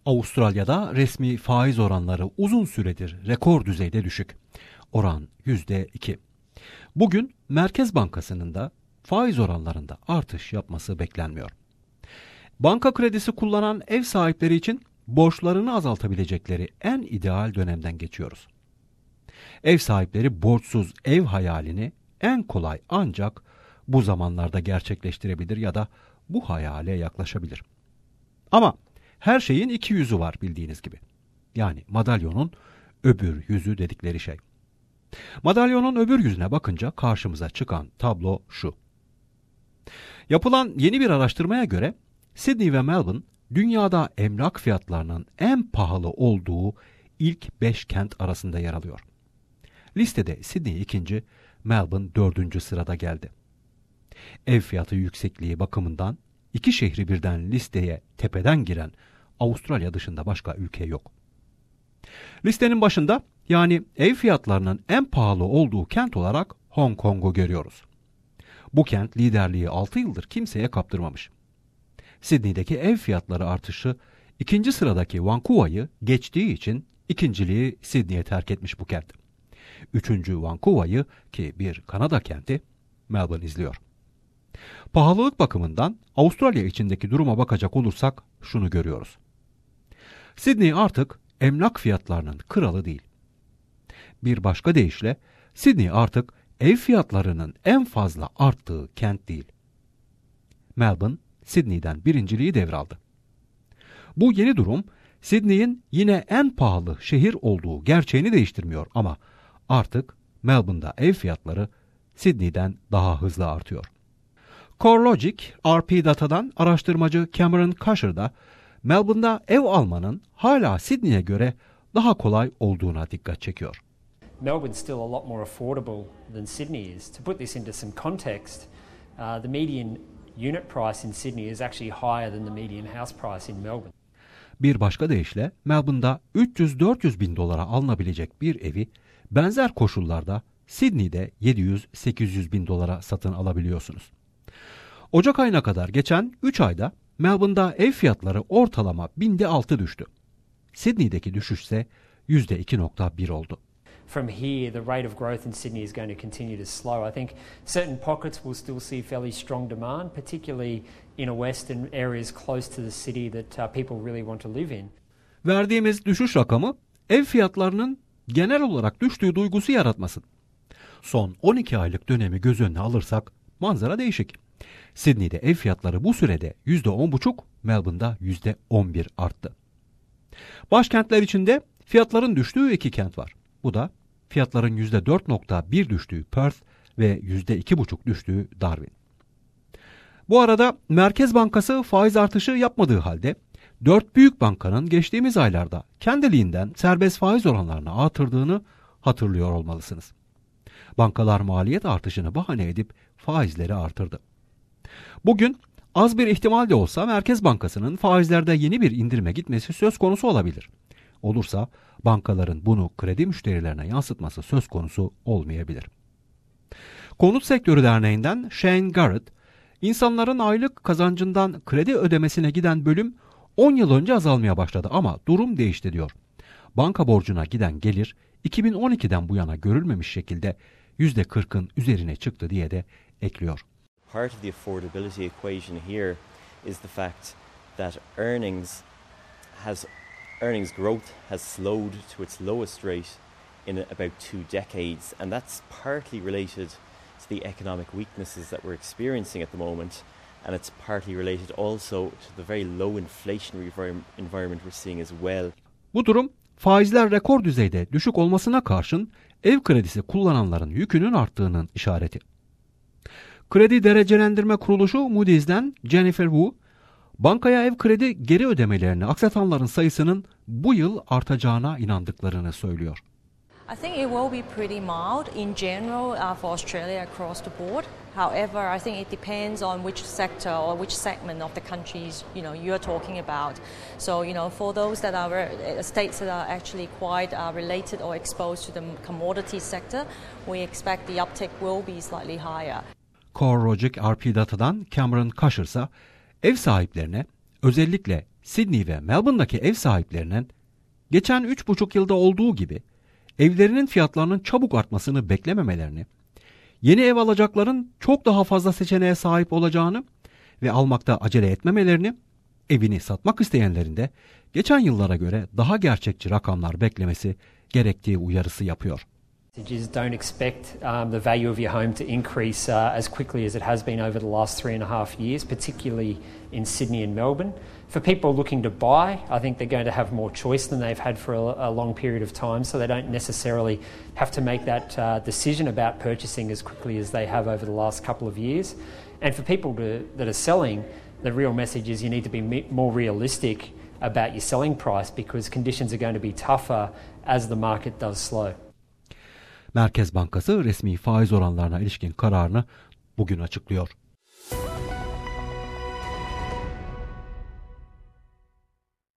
Avustralya'da resmi faiz oranları uzun süredir rekor düzeyde düşük. Oran %2. Bugün Merkez Bankası'nın da faiz oranlarında artış yapması beklenmiyor. Banka kredisi kullanan ev sahipleri için borçlarını azaltabilecekleri en ideal dönemden geçiyoruz. Ev sahipleri borçsuz ev hayalini en kolay ancak bu zamanlarda gerçekleştirebilir ya da bu hayale yaklaşabilir. Ama her şeyin iki yüzü var bildiğiniz gibi. Yani madalyonun öbür yüzü dedikleri şey. Madalyonun öbür yüzüne bakınca karşımıza çıkan tablo şu. Yapılan yeni bir araştırmaya göre Sydney ve Melbourne dünyada emlak fiyatlarının en pahalı olduğu ilk 5 kent arasında yer alıyor. Listede Sydney 2. Melbourne 4. sırada geldi. Ev fiyatı yüksekliği bakımından iki şehri birden listeye tepeden giren Avustralya dışında başka ülke yok. Listenin başında yani ev fiyatlarının en pahalı olduğu kent olarak Hong Kong'u görüyoruz. Bu kent liderliği 6 yıldır kimseye kaptırmamış. Sydney'deki ev fiyatları artışı 2. sıradaki Vancouver'ı geçtiği için ikinciliği Sydney'e terk etmiş bu kent. 3. Vancouver'ı ki bir Kanada kenti Melbourne izliyor. Pahalılık bakımından Avustralya içindeki duruma bakacak olursak şunu görüyoruz. Sydney artık emlak fiyatlarının kralı değil. Bir başka deyişle Sydney artık ev fiyatlarının en fazla arttığı kent değil. Melbourne, Sydney'den birinciliği devraldı. Bu yeni durum Sydney'in yine en pahalı şehir olduğu gerçeğini değiştirmiyor ama artık Melbourne'da ev fiyatları Sydney'den daha hızlı artıyor. CoreLogic, RP Data'dan araştırmacı Cameron Cusher da Melbourne'da ev almanın hala Sydney'e göre daha kolay olduğuna dikkat çekiyor. Melbourne's still a lot more affordable than Sydney is. To put this into some context, the median unit price in Sydney is actually higher than the median house price in Melbourne. Bir başka deyişle Melbourne'da 300-400 bin dolara alınabilecek bir evi benzer koşullarda Sydney'de 700-800 bin dolara satın alabiliyorsunuz. Ocak ayına kadar geçen 3 ayda Melbourne'da ev fiyatları ortalama %6 düştü. Sydney'deki düşüş ise %2.1 oldu. From here, the rate of growth in Sydney is going to continue to slow. I think certain pockets will still see fairly strong demand, particularly in a western areas close to the city that people really want to live in. Verdiğimiz düşüş rakamı ev fiyatlarının genel olarak düştüğü duygusu yaratmasın. Son 12 aylık dönemi göz önüne alırsak manzara değişik. Sydney'de ev fiyatları bu sürede %10,5, Melbourne'da %11 arttı. Başkentler içinde fiyatların düştüğü iki kent var. Bu da fiyatların %4.1 düştüğü Perth ve %2.5 düştüğü Darwin. Bu arada Merkez Bankası faiz artışı yapmadığı halde 4 büyük bankanın geçtiğimiz aylarda kendiliğinden serbest faiz oranlarını artırdığını hatırlıyor olmalısınız. Bankalar maliyet artışını bahane edip faizleri artırdı. Bugün az bir ihtimal de olsa Merkez Bankası'nın faizlerde yeni bir indirime gitmesi söz konusu olabilir. Olursa bankaların bunu kredi müşterilerine yansıtması söz konusu olmayabilir. Konut Sektörü Derneği'nden Shane Garrett, insanların aylık kazancından kredi ödemesine giden bölüm 10 yıl önce azalmaya başladı ama durum değişti diyor. Banka borcuna giden gelir 2012'den bu yana görülmemiş şekilde %40'ın üzerine çıktı diye de ekliyor. Part of the affordability equation here is the fact that earnings growth has slowed to its lowest rate in about 2 decades, and that's partly related to the economic weaknesses that we're experiencing at the moment, and it's partly related also to the very low inflationary environment we're seeing as well. Bu durum faizler rekor düzeyde düşük olmasına karşın ev kredisi kullananların yükünün arttığının işareti. Kredi Derecelendirme Kuruluşu Moody's'den Jennifer Wu, bankaya ev kredi geri ödemelerini aksatanların sayısının bu yıl artacağına inandıklarını söylüyor. I think it will be pretty mild in general for Australia across the board. However, I think it depends on which sector or which segment of the countries you are talking about. So for those that are states that are actually quite related or exposed to the commodity sector, we expect the uptick will be slightly higher. CoreLogic RP Data'dan Cameron Cusher ise ev sahiplerine özellikle Sydney ve Melbourne'daki ev sahiplerinin geçen 3,5 yılda olduğu gibi evlerinin fiyatlarının çabuk artmasını beklememelerini, yeni ev alacakların çok daha fazla seçeneğe sahip olacağını ve almakta acele etmemelerini, evini satmak isteyenlerin de geçen yıllara göre daha gerçekçi rakamlar beklemesi gerektiği uyarısı yapıyor. Don't expect the value of your home to increase as quickly as it has been over the last 3.5 years, particularly in Sydney and Melbourne. For people looking to buy, I think they're going to have more choice than they've had for a long period of time, so they don't necessarily have to make that decision about purchasing as quickly as they have over the last couple of years. And for people that are selling, the real message is you need to be more realistic about your selling price because conditions are going to be tougher as the market does slow. Merkez Bankası resmi faiz oranlarına ilişkin kararını bugün açıklıyor.